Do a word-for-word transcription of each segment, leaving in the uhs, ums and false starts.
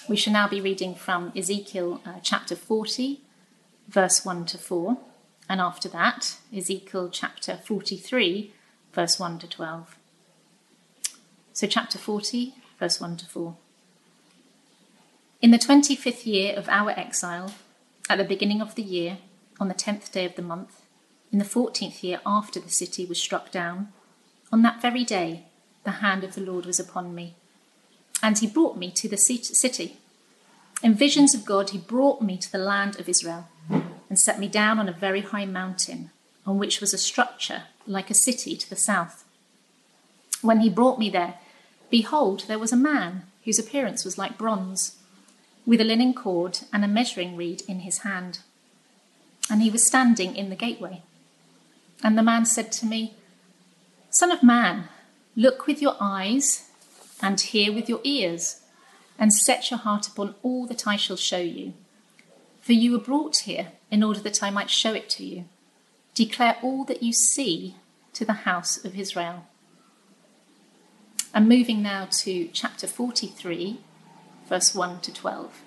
We shall now be reading from Ezekiel uh, chapter forty, verse one to four, and after that, Ezekiel chapter forty-three, verse one to twelve. So chapter forty, verse one to four. In the twenty-fifth year of our exile, at the beginning of the year, on the tenth day of the month, in the fourteenth year after the city was struck down, on that very day the hand of the Lord was upon me, and he brought me to the city. In visions of God he brought me to the land of Israel, and set me down on a very high mountain, on which was a structure like a city to the south. When he brought me there, behold, there was a man whose appearance was like bronze, with a linen cord and a measuring reed in his hand. And he was standing in the gateway. And the man said to me, Son of man, look with your eyes and hear with your ears, and set your heart upon all that I shall show you. For you were brought here in order that I might show it to you. Declare all that you see to the house of Israel. And moving now to chapter forty-three, verse one to twelve.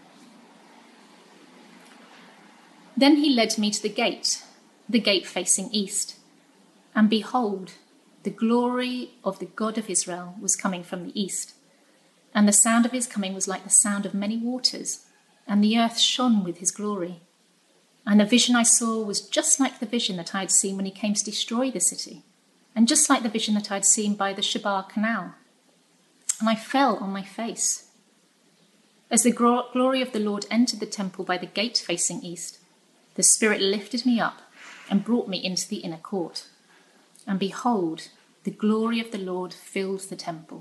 Then he led me to the gate, the gate facing east. And behold, the glory of the God of Israel was coming from the east. And the sound of his coming was like the sound of many waters, and the earth shone with his glory. And the vision I saw was just like the vision that I had seen when he came to destroy the city, and just like the vision that I had seen by the Chebar Canal. And I fell on my face. As the glory of the Lord entered the temple by the gate facing east, the Spirit lifted me up and brought me into the inner court. And behold, the glory of the Lord filled the temple.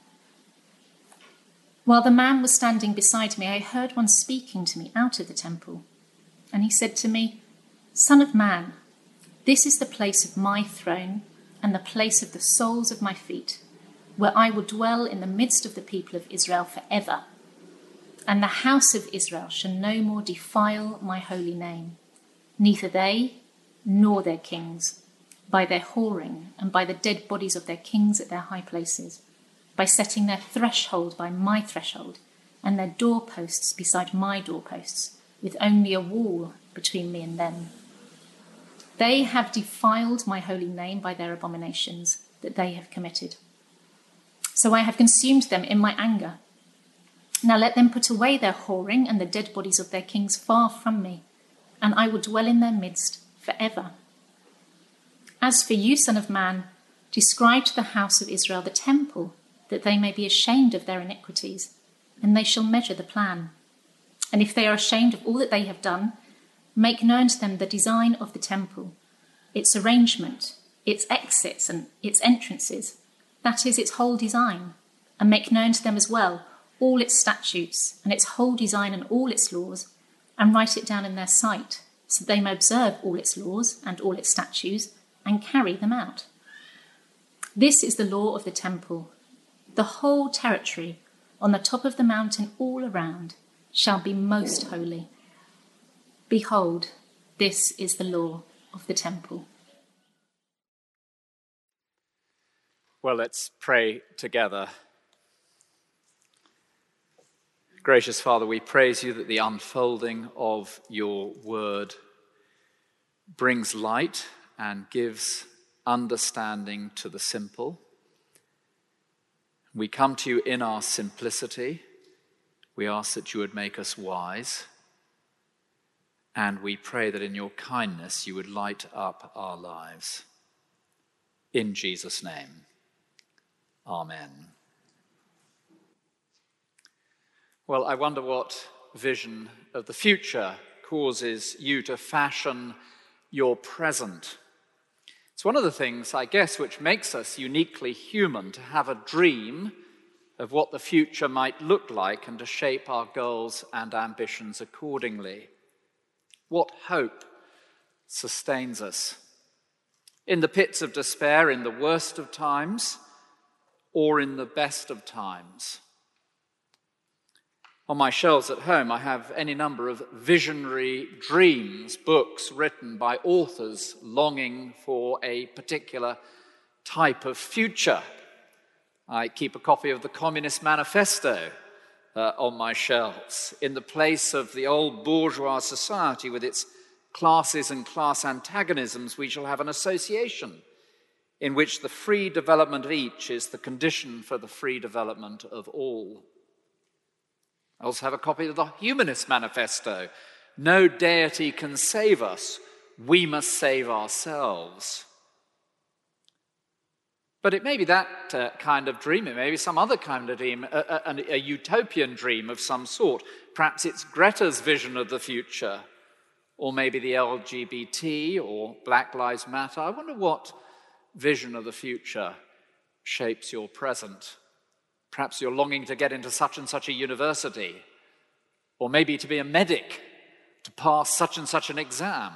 While the man was standing beside me, I heard one speaking to me out of the temple. And he said to me, Son of man, this is the place of my throne and the place of the soles of my feet, where I will dwell in the midst of the people of Israel forever. And the house of Israel shall no more defile my holy name, neither they nor their kings, by their whoring and by the dead bodies of their kings at their high places, by setting their threshold by my threshold, and their doorposts beside my doorposts, with only a wall between me and them. They have defiled my holy name by their abominations that they have committed. So I have consumed them in my anger. Now let them put away their whoring and the dead bodies of their kings far from me, and I will dwell in their midst forever. As for you, Son of man, describe to the house of Israel the temple, that they may be ashamed of their iniquities, and they shall measure the plan. And if they are ashamed of all that they have done, make known to them the design of the temple, its arrangement, its exits and its entrances, that is, its whole design, and make known to them as well all its statutes and its whole design and all its laws, and write it down in their sight, so that they may observe all its laws and all its statutes, and carry them out. This is the law of the temple. The whole territory on the top of the mountain all around shall be most holy. Behold, this is the law of the temple. Well, let's pray together. Gracious Father, we praise you that the unfolding of your word brings light and gives understanding to the simple. We come to you in our simplicity. We ask that you would make us wise. And we pray that in your kindness you would light up our lives. In Jesus' name, amen. Well, I wonder what vision of the future causes you to fashion your present. It's one of the things, I guess, which makes us uniquely human, to have a dream of what the future might look like and to shape our goals and ambitions accordingly. What hope sustains us? In the pits of despair, in the worst of times, or in the best of times? On my shelves at home, I have any number of visionary dreams, books written by authors longing for a particular type of future. I keep a copy of the Communist Manifesto, uh, on my shelves. In the place of the old bourgeois society with its classes and class antagonisms, we shall have an association in which the free development of each is the condition for the free development of all. I also have a copy of the Humanist Manifesto. No deity can save us. We must save ourselves. But it may be that uh, kind of dream. It may be some other kind of dream, a, a, a utopian dream of some sort. Perhaps it's Greta's vision of the future, or maybe the L G B T or Black Lives Matter. I wonder what vision of the future shapes your present. Perhaps you're longing to get into such and such a university, or maybe to be a medic, to pass such and such an exam.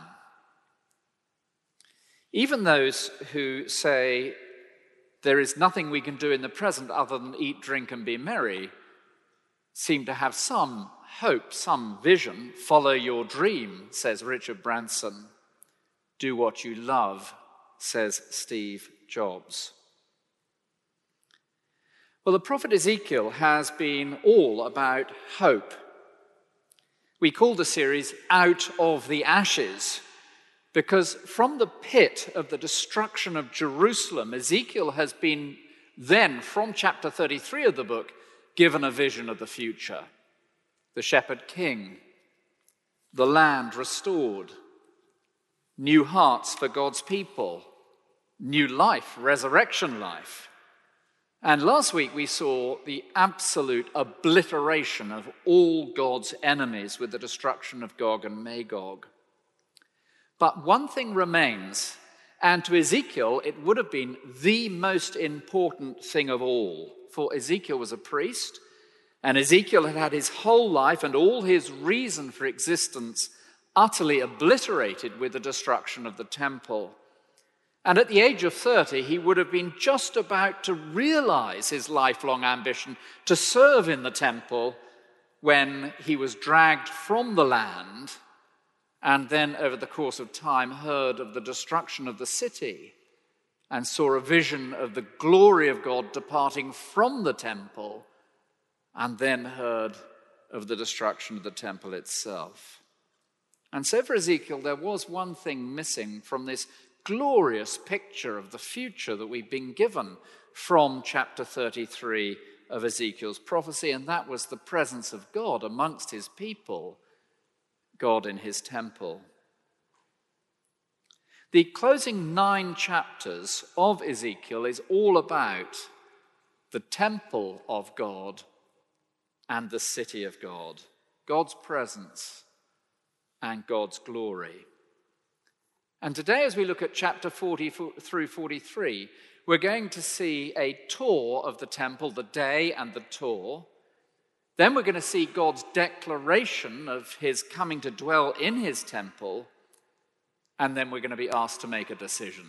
Even those who say there is nothing we can do in the present other than eat, drink, and be merry seem to have some hope, some vision. Follow your dream, says Richard Branson. Do what you love, says Steve Jobs. Well, the prophet Ezekiel has been all about hope. We call the series Out of the Ashes because from the pit of the destruction of Jerusalem, Ezekiel has been then, from chapter thirty-three of the book, given a vision of the future. The shepherd king, the land restored, new hearts for God's people, new life, resurrection life. And last week we saw the absolute obliteration of all God's enemies with the destruction of Gog and Magog. But one thing remains, and to Ezekiel it would have been the most important thing of all. For Ezekiel was a priest, and Ezekiel had had his whole life and all his reason for existence utterly obliterated with the destruction of the temple. And at the age of thirty, he would have been just about to realize his lifelong ambition to serve in the temple when he was dragged from the land and then, over the course of time, heard of the destruction of the city and saw a vision of the glory of God departing from the temple, and then heard of the destruction of the temple itself. And so for Ezekiel, there was one thing missing from this glorious picture of the future that we've been given from chapter thirty-three of Ezekiel's prophecy, and that was the presence of God amongst his people, God in his temple. The closing nine chapters of Ezekiel is all about the temple of God and the city of God, God's presence and God's glory. And today, as we look at chapter forty through forty-three, we're going to see a tour of the temple, the day and the tour. Then we're going to see God's declaration of his coming to dwell in his temple. And then we're going to be asked to make a decision.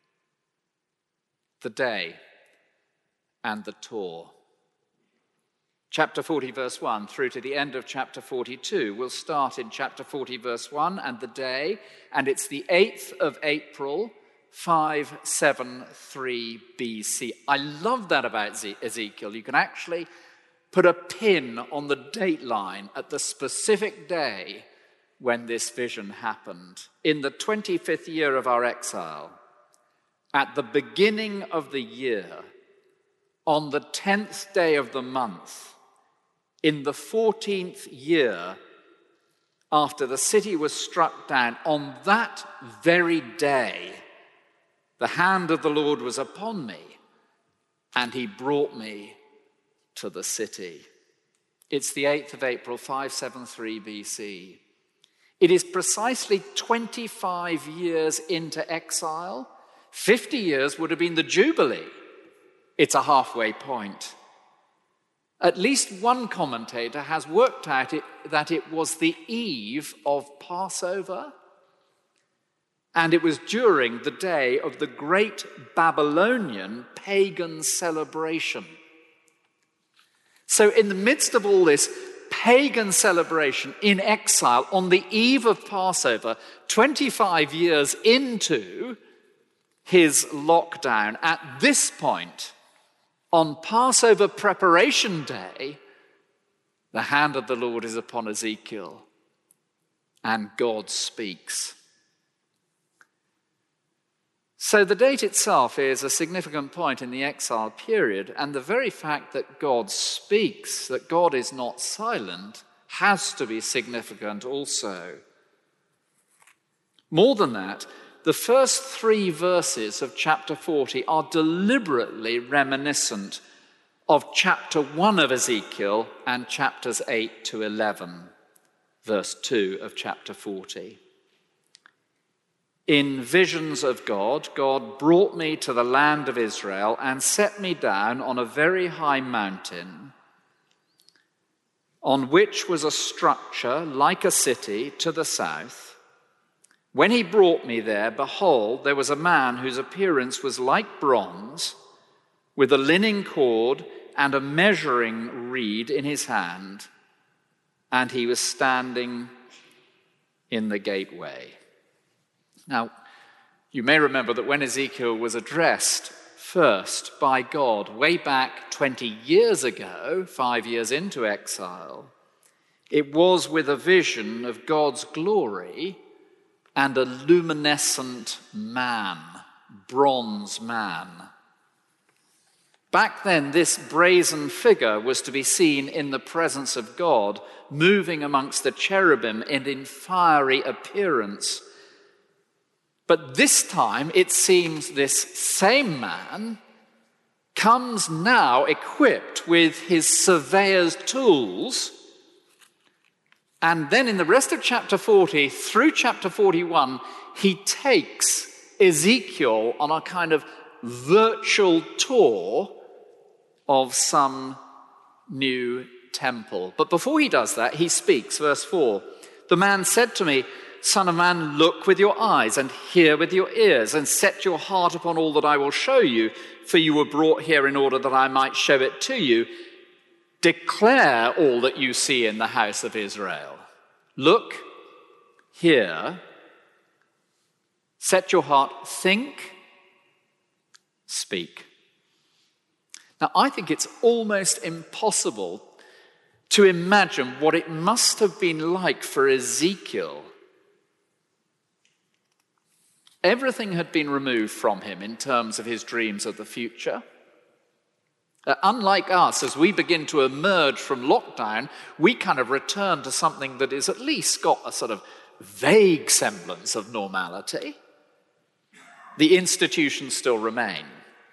The day and the tour. Chapter forty, verse one, through to the end of chapter forty-two. We'll start in chapter forty, verse one, and the day, and it's the eighth of April, five seventy-three B C. I love that about Ezekiel. You can actually put a pin on the date line at the specific day when this vision happened. In the twenty-fifth year of our exile, at the beginning of the year, on the tenth day of the month, in the fourteenth year after the city was struck down, on that very day, the hand of the Lord was upon me, and he brought me to the city. It's the eighth of April, five seventy-three B C. It is precisely twenty-five years into exile. fifty years would have been the Jubilee. It's a halfway point. At least one commentator has worked out it, that it was the eve of Passover, and it was during the day of the great Babylonian pagan celebration. So in the midst of all this pagan celebration in exile, on the eve of Passover, twenty-five years into his lockdown, at this point, on Passover preparation day, The hand of the Lord is upon Ezekiel, and God speaks. So the date itself is a significant point in the exile period, and the very fact that God speaks, that God is not silent, has to be significant also. More than that, the first three verses of chapter forty are deliberately reminiscent of chapter one of Ezekiel and chapters eight to eleven, verse two of chapter forty. In visions of God, God brought me to the land of Israel and set me down on a very high mountain, on which was a structure like a city to the south. When he brought me there, behold, there was a man whose appearance was like bronze, with a linen cord and a measuring reed in his hand, and he was standing in the gateway. Now, you may remember that when Ezekiel was addressed first by God way back twenty years ago, five years into exile, it was with a vision of God's glory and a luminescent man, bronze man. Back then, this brazen figure was to be seen in the presence of God, moving amongst the cherubim and in fiery appearance. But this time, it seems this same man comes now equipped with his surveyor's tools. And then in the rest of chapter forty, through chapter forty-one, he takes Ezekiel on a kind of virtual tour of some new temple. But before he does that, he speaks, verse four. The man said to me, Son of man, look with your eyes and hear with your ears, and set your heart upon all that I will show you, for you were brought here in order that I might show it to you. Declare all that you see in the house of Israel. Look, hear, set your heart, think, speak. Now, I think it's almost impossible to imagine what it must have been like for Ezekiel. Everything had been removed from him in terms of his dreams of the future. Uh, unlike us, as we begin to emerge from lockdown, we kind of return to something that is at least got a sort of vague semblance of normality. The institutions still remain.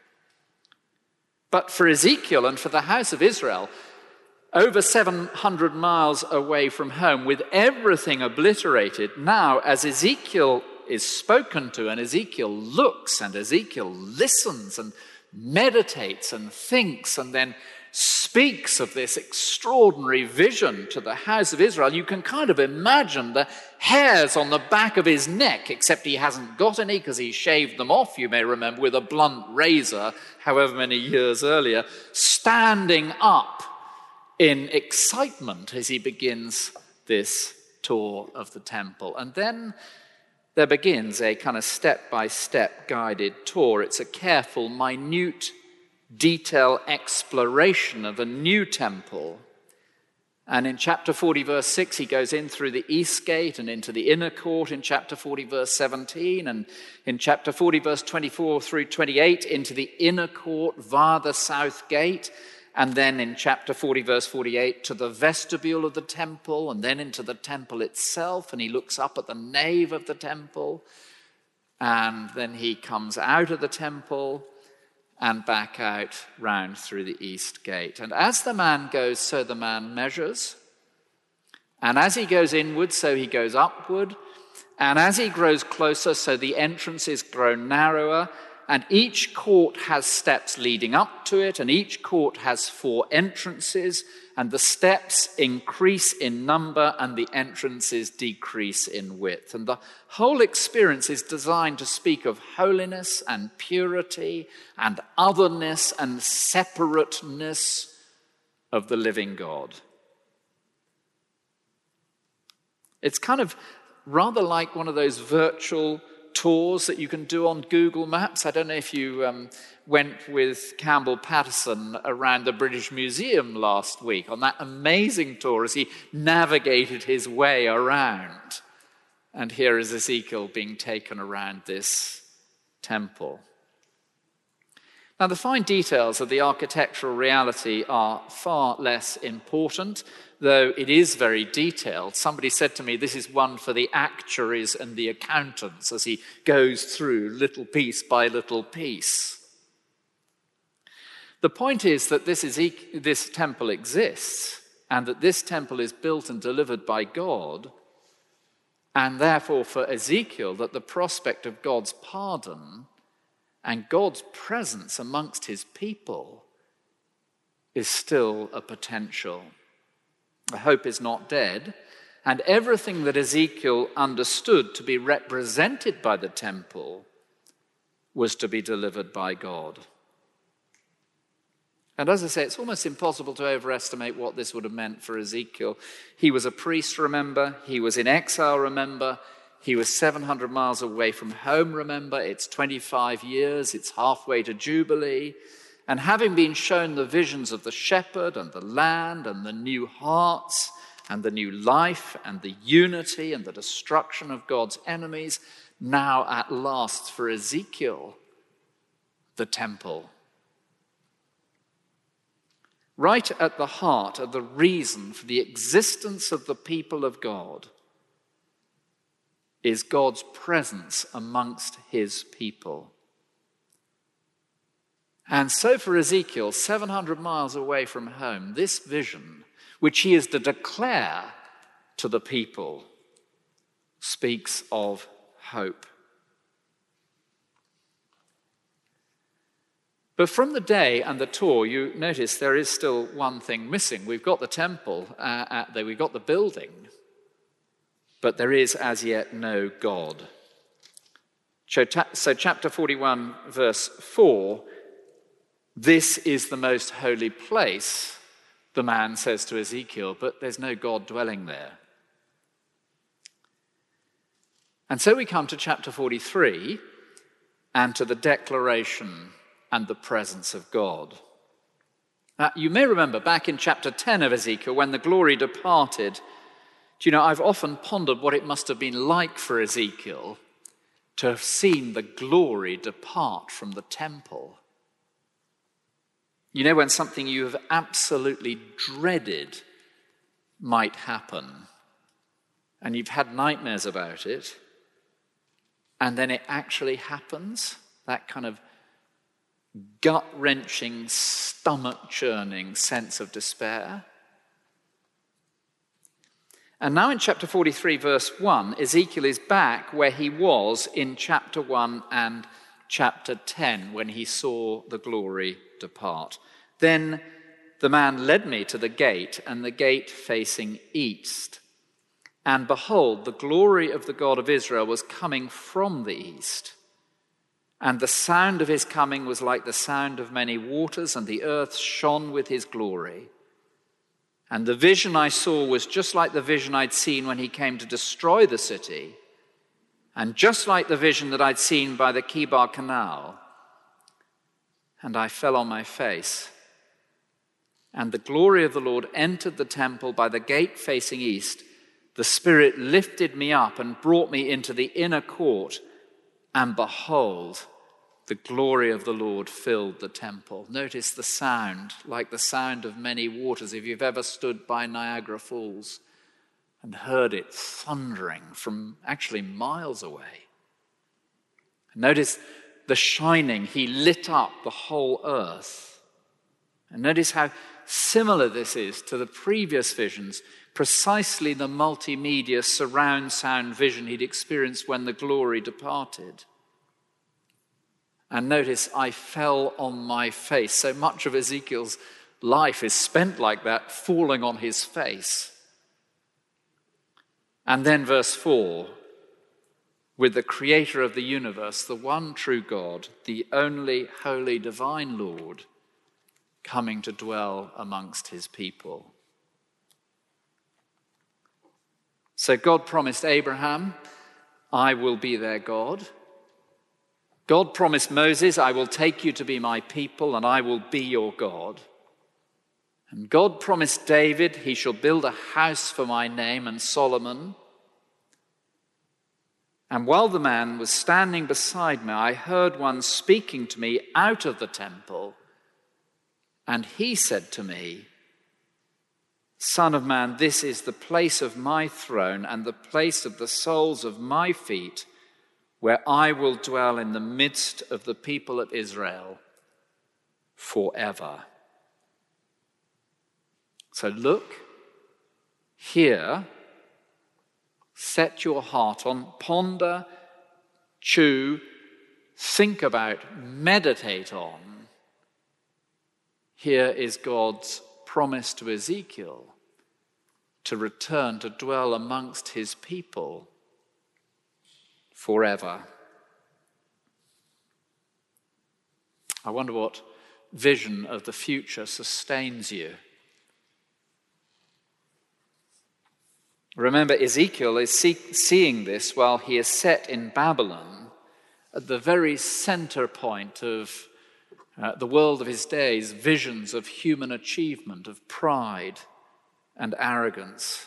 But for Ezekiel and for the house of Israel, over seven hundred miles away from home, with everything obliterated, now as Ezekiel is spoken to, and Ezekiel looks, and Ezekiel listens and meditates and thinks and then speaks of this extraordinary vision to the house of Israel, you can kind of imagine the hairs on the back of his neck, except he hasn't got any because he shaved them off, you may remember, with a blunt razor, however many years earlier, standing up in excitement as he begins this tour of the temple. And then there begins a kind of step-by-step guided tour. It's a careful, minute, detailed exploration of a new temple. And in chapter forty, verse six, he goes in through the east gate and into the inner court in chapter forty, verse seventeen. And in chapter forty, verse twenty-four through twenty-eight, into the inner court via the south gate. And then in chapter forty, verse forty-eight, to the vestibule of the temple, and then into the temple itself, and he looks up at the nave of the temple, and then he comes out of the temple and back out round through the east gate. And as the man goes, so the man measures, and as he goes inward, so he goes upward, and as he grows closer, so the entrances grow narrower, and each court has steps leading up to it, and each court has four entrances, and the steps increase in number, and the entrances decrease in width. And the whole experience is designed to speak of holiness and purity and otherness and separateness of the living God. It's kind of rather like one of those virtual tours that you can do on Google Maps. I don't know if you um, went with Campbell Patterson around the British Museum last week on that amazing tour as he navigated his way around. And here is Ezekiel being taken around this temple. Now, the fine details of the architectural reality are far less important, though it is very detailed. Somebody said to me, this is one for the actuaries and the accountants as he goes through little piece by little piece. The point is that this, is, this temple exists, and that this temple is built and delivered by God, and therefore for Ezekiel, that the prospect of God's pardon and God's presence amongst his people is still a potential. The hope is not dead, and everything that Ezekiel understood to be represented by the temple was to be delivered by God. And as I say, it's almost impossible to overestimate what this would have meant for Ezekiel. He was a priest, remember. He was in exile, remember. He was seven hundred miles away from home, remember. It's twenty-five years. It's halfway to Jubilee. And having been shown the visions of the shepherd and the land and the new hearts and the new life and the unity and the destruction of God's enemies, now at last for Ezekiel, the temple. Right at the heart of the reason for the existence of the people of God is God's presence amongst his people. And so for Ezekiel, seven hundred miles away from home, this vision, which he is to declare to the people, speaks of hope. But from the day and the tour, you notice there is still one thing missing. We've got the temple, uh, at the, we've got the building, but there is as yet no God. So chapter forty-one, verse four, this is the most holy place, the man says to Ezekiel, but there's no God dwelling there. And so we come to chapter forty-three and to the declaration and the presence of God. Now, you may remember back in chapter ten of Ezekiel, when the glory departed, do you know, I've often pondered what it must have been like for Ezekiel to have seen the glory depart from the temple. You know, when something you have absolutely dreaded might happen, and you've had nightmares about it, and then it actually happens, that kind of gut-wrenching, stomach-churning sense of despair. And now in chapter forty-three, verse one, Ezekiel is back where he was in chapter one and chapter ten, when he saw the glory depart. Then the man led me to the gate, and the gate facing east. And behold, the glory of the God of Israel was coming from the east. And the sound of his coming was like the sound of many waters, and the earth shone with his glory. And the vision I saw was just like the vision I'd seen when he came to destroy the city, and just like the vision that I'd seen by the Kibar Canal. And I fell on my face. And the glory of the Lord entered the temple by the gate facing east. The Spirit lifted me up and brought me into the inner court, and behold, the glory of the Lord filled the temple. Notice the sound, like the sound of many waters. If you've ever stood by Niagara Falls and heard it thundering from actually miles away. Notice the shining. He lit up the whole earth. And notice how similar this is to the previous visions, precisely the multimedia surround sound vision he'd experienced when the glory departed. And notice, I fell on my face. So much of Ezekiel's life is spent like that, falling on his face. And then verse four, with the creator of the universe, the one true God, the only holy divine Lord, coming to dwell amongst his people. So God promised Abraham, I will be their God. God promised Moses, I will take you to be my people and I will be your God. And God promised David, he shall build a house for my name, and Solomon. And while the man was standing beside me, I heard one speaking to me out of the temple. And he said to me, Son of man, this is the place of my throne and the place of the soles of my feet, where I will dwell in the midst of the people of Israel forever. So look, hear, set your heart on, ponder, chew, think about, meditate on. Here is God's promise to Ezekiel to return to dwell amongst his people forever. I wonder what vision of the future sustains you. Remember, Ezekiel is see- seeing this while he is set in Babylon at the very center point of uh, the world of his days, visions of human achievement, of pride and arrogance.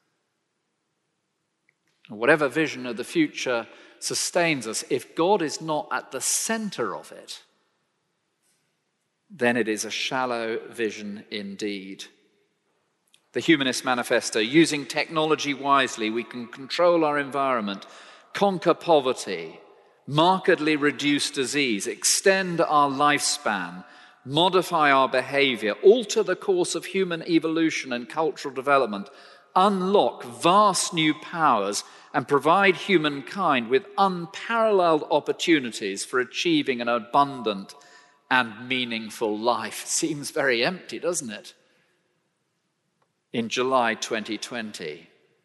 Whatever vision of the future sustains us, if God is not at the center of it, then it is a shallow vision indeed. The Humanist Manifesto: using technology wisely, we can control our environment, conquer poverty, markedly reduce disease, extend our lifespan, modify our behavior, alter the course of human evolution and cultural development, unlock vast new powers, and provide humankind with unparalleled opportunities for achieving an abundant and meaningful life. Seems very empty, doesn't it? In July twenty twenty.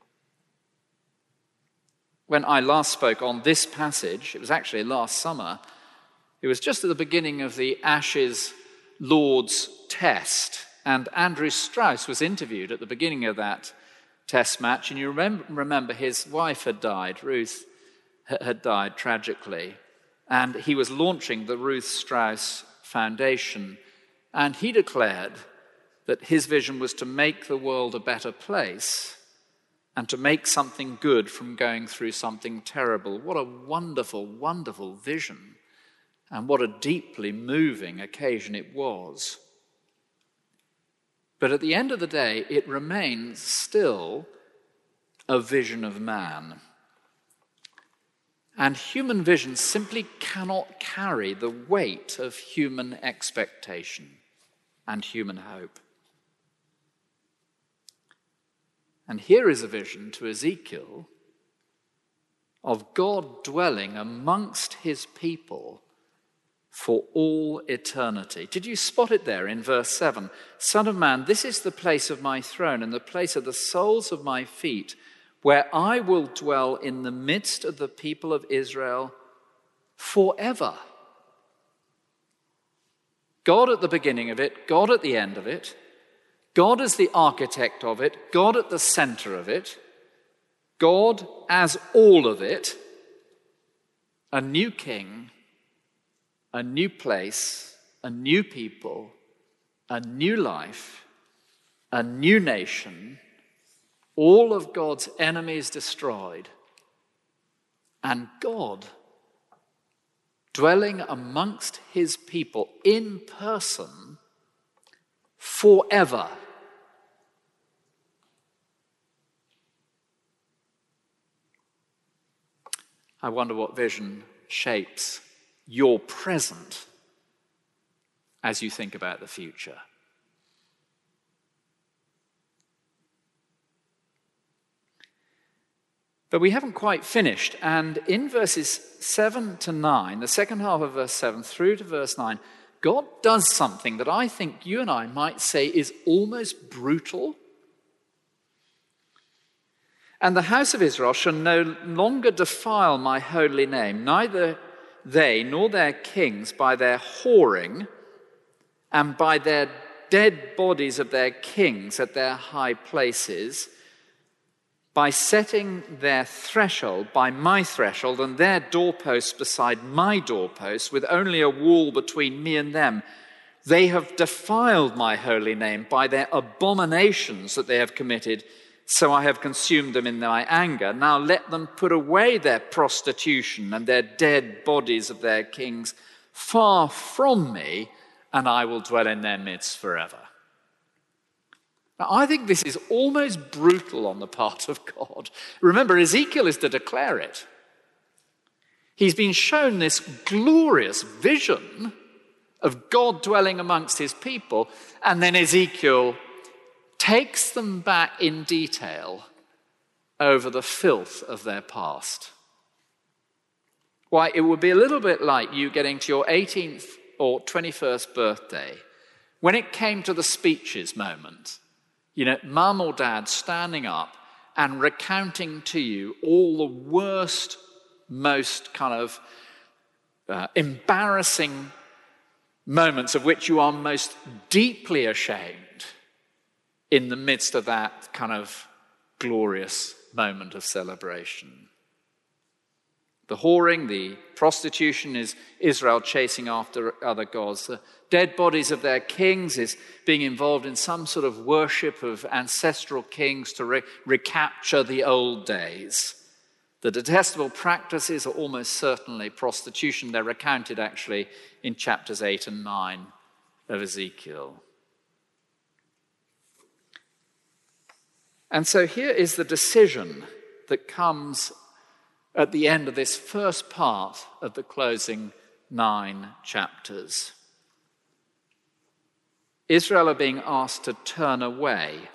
When I last spoke on this passage, it was actually last summer, it was just at the beginning of the Ashes Lord's Test, and Andrew Strauss was interviewed at the beginning of that Test match, and you remember, remember his wife had died, Ruth had died tragically, and he was launching the Ruth Strauss Foundation, and he declared that his vision was to make the world a better place and to make something good from going through something terrible. What a wonderful, wonderful vision, and what a deeply moving occasion it was. But at the end of the day, it remains still a vision of man. And human vision simply cannot carry the weight of human expectation and human hope. And here is a vision to Ezekiel of God dwelling amongst his people for all eternity. Did you spot it there in verse seven? Son of man, this is the place of my throne and the place of the soles of my feet, where I will dwell in the midst of the people of Israel forever. God at the beginning of it, God at the end of it, God as the architect of it, God at the center of it, God as all of it, a new king, a new place, a new people, a new life, a new nation, all of God's enemies destroyed, and God dwelling amongst his people in person forever. I wonder what vision shapes your present as you think about the future. But we haven't quite finished, and in verses seven to nine, the second half of verse seven through to verse nine, God does something that I think you and I might say is almost brutal. And the house of Israel shall no longer defile my holy name, neither they nor their kings by their whoring and by their dead bodies of their kings at their high places. by setting their threshold by my threshold and their doorposts beside my doorposts, with only a wall between me and them. They have defiled my holy name by their abominations that they have committed, so I have consumed them in my anger. Now let them put away their prostitution and their dead bodies of their kings far from me, and I will dwell in their midst forever. Now, I think this is almost brutal on the part of God. Remember, Ezekiel is to declare it. He's been shown this glorious vision of God dwelling amongst his people, and then Ezekiel takes them back in detail over the filth of their past. Why, it would be a little bit like you getting to your eighteenth or twenty-first birthday, when it came to the speeches moment, you know, mum or dad standing up and recounting to you all the worst, most kind of uh, embarrassing moments of which you are most deeply ashamed in the midst of that kind of glorious moment of celebration. The whoring, the prostitution is Israel chasing after other gods. The dead bodies of their kings is being involved in some sort of worship of ancestral kings to re- recapture the old days. The detestable practices are almost certainly prostitution. They're recounted actually in chapters eight and nine of Ezekiel. And so here is the decision that comes at the end of this first part of the closing nine chapters. Israel are being asked to turn away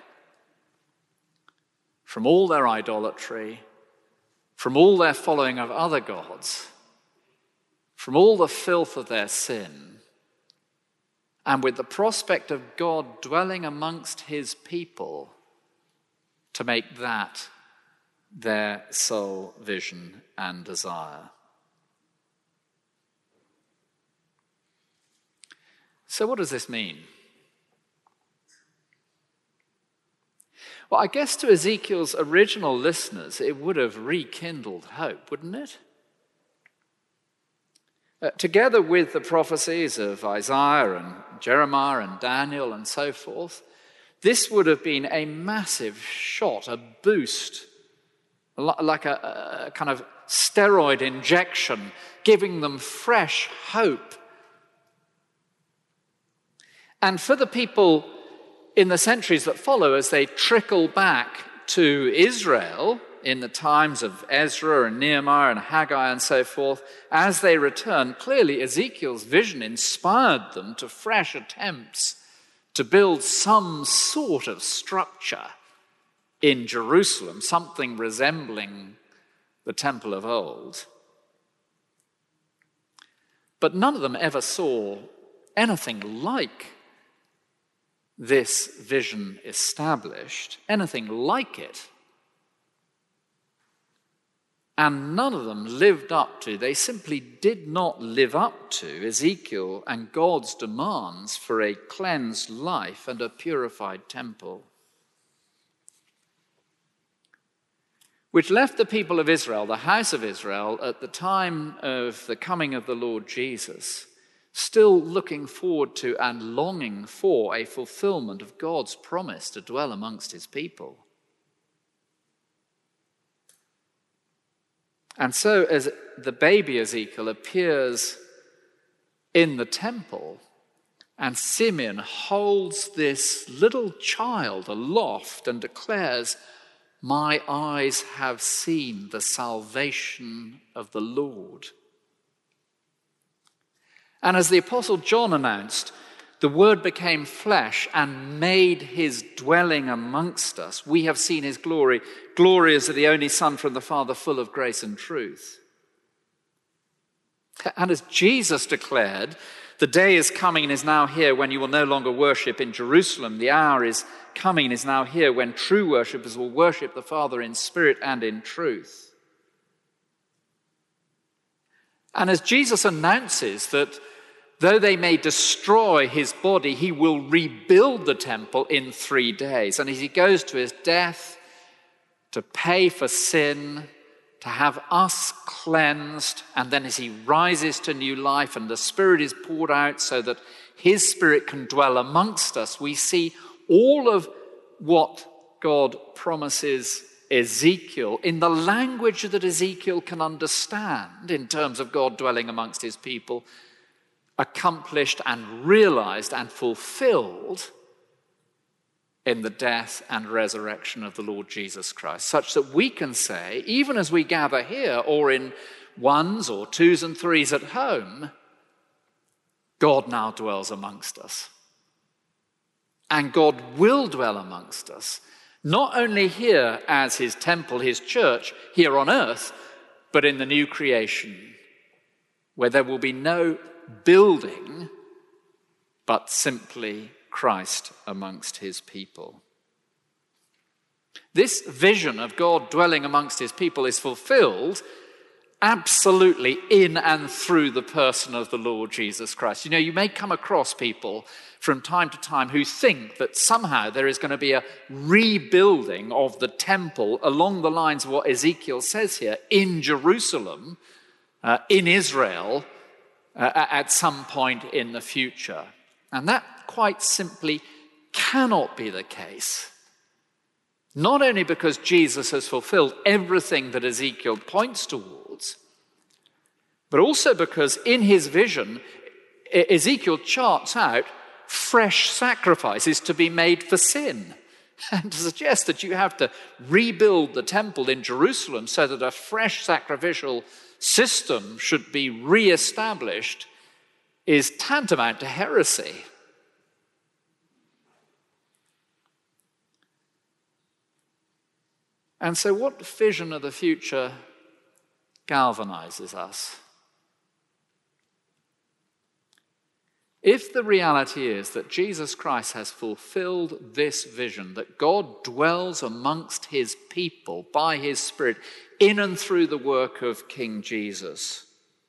from all their idolatry, from all their following of other gods, from all the filth of their sin, and with the prospect of God dwelling amongst his people, to make that their sole vision and desire. So what does this mean? Well, I guess to Ezekiel's original listeners, it would have rekindled hope, wouldn't it? Uh, together with the prophecies of Isaiah and Jeremiah and Daniel and so forth, this would have been a massive shot, a boost, like a, a kind of steroid injection, giving them fresh hope. And for the people in the centuries that follow, as they trickle back to Israel in the times of Ezra and Nehemiah and Haggai and so forth, as they return, clearly Ezekiel's vision inspired them to fresh attempts to build some sort of structure in Jerusalem, something resembling the temple of old. But none of them ever saw anything like this vision established, anything like it. And none of them lived up to, they simply did not live up to Ezekiel and God's demands for a cleansed life and a purified temple. Which left the people of Israel, the house of Israel, at the time of the coming of the Lord Jesus, still looking forward to and longing for a fulfillment of God's promise to dwell amongst his people. And so as the baby Ezekiel appears in the temple, and Simeon holds this little child aloft and declares, "My eyes have seen the salvation of the Lord." And as the Apostle John announced, the Word became flesh and made his dwelling amongst us. We have seen his glory, glory as of the only Son from the Father, full of grace and truth. And as Jesus declared, the day is coming and is now here when you will no longer worship in Jerusalem. The hour is coming and is now here when true worshippers will worship the Father in spirit and in truth. And as Jesus announces that though they may destroy his body, he will rebuild the temple in three days. And as he goes to his death to pay for sin, to have us cleansed, and then as he rises to new life and the Spirit is poured out so that his Spirit can dwell amongst us, we see all of what God promises Ezekiel in the language that Ezekiel can understand in terms of God dwelling amongst his people, accomplished and realized and fulfilled in the death and resurrection of the Lord Jesus Christ, such that we can say, even as we gather here or in ones or twos and threes at home, God now dwells amongst us. And God will dwell amongst us, not only here as his temple, his church, here on earth, but in the new creation, where there will be no building, but simply Christ amongst his people. This vision of God dwelling amongst his people is fulfilled absolutely in and through the person of the Lord Jesus Christ. You know, you may come across people from time to time who think that somehow there is going to be a rebuilding of the temple along the lines of what Ezekiel says here in Jerusalem, uh, in Israel, uh, at some point in the future. And that quite simply cannot be the case. Not only because Jesus has fulfilled everything that Ezekiel points towards, but also because in his vision, Ezekiel charts out fresh sacrifices to be made for sin. And to suggest that you have to rebuild the temple in Jerusalem so that a fresh sacrificial system should be re-established is tantamount to heresy. And so what vision of the future galvanizes us? If the reality is that Jesus Christ has fulfilled this vision, that God dwells amongst his people by his Spirit in and through the work of King Jesus,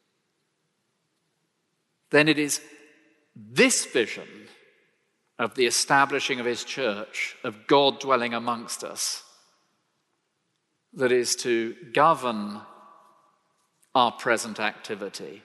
then it is this vision of the establishing of his church, of God dwelling amongst us, that is to govern our present activity.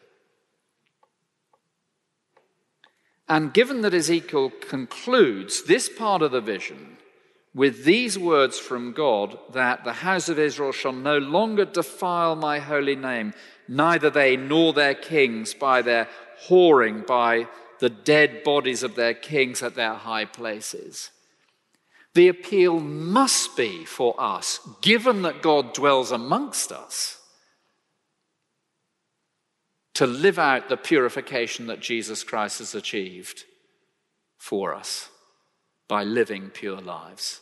And given that Ezekiel concludes this part of the vision with these words from God, that the house of Israel shall no longer defile my holy name, neither they nor their kings by their whoring, by the dead bodies of their kings at their high places. The appeal must be for us, given that God dwells amongst us, to live out the purification that Jesus Christ has achieved for us by living pure lives.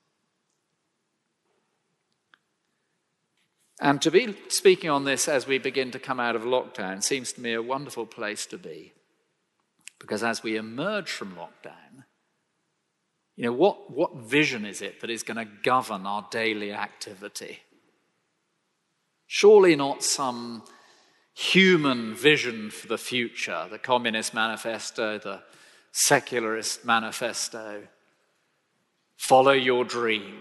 And to be speaking on this as we begin to come out of lockdown seems to me a wonderful place to be. Because as we emerge from lockdown, you know, what, what vision is it that is going to govern our daily activity? Surely not some human vision for the future, the Communist Manifesto, the Secularist Manifesto. Follow your dream.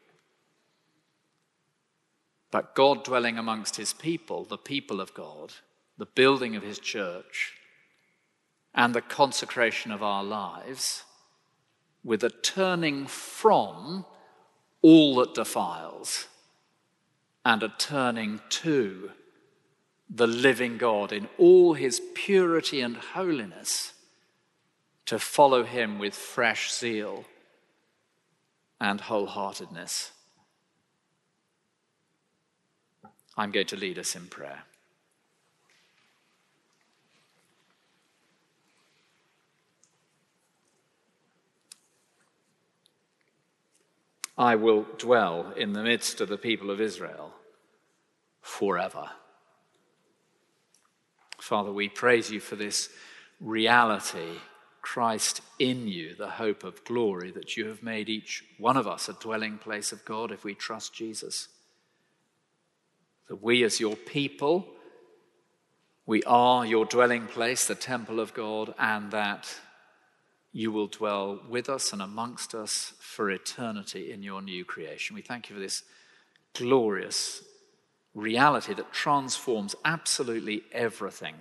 But God dwelling amongst his people, the people of God, the building of his church, and the consecration of our lives, with a turning from all that defiles and a turning to the living God in all his purity and holiness, to follow him with fresh zeal and wholeheartedness. I'm going to lead us in prayer. I will dwell in the midst of the people of Israel forever. Father, we praise you for this reality, Christ in you, the hope of glory, that you have made each one of us a dwelling place of God if we trust Jesus. That we as your people, we are your dwelling place, the temple of God, and that you will dwell with us and amongst us for eternity in your new creation. We thank you for this glorious reality that transforms absolutely everything.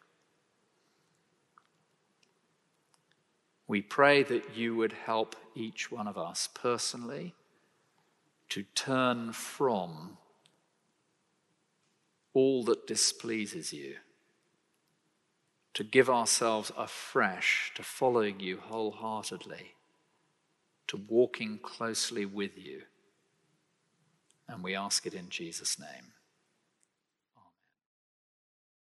We pray that you would help each one of us personally to turn from all that displeases you, to give ourselves afresh to following you wholeheartedly, to walking closely with you. And we ask it in Jesus' name.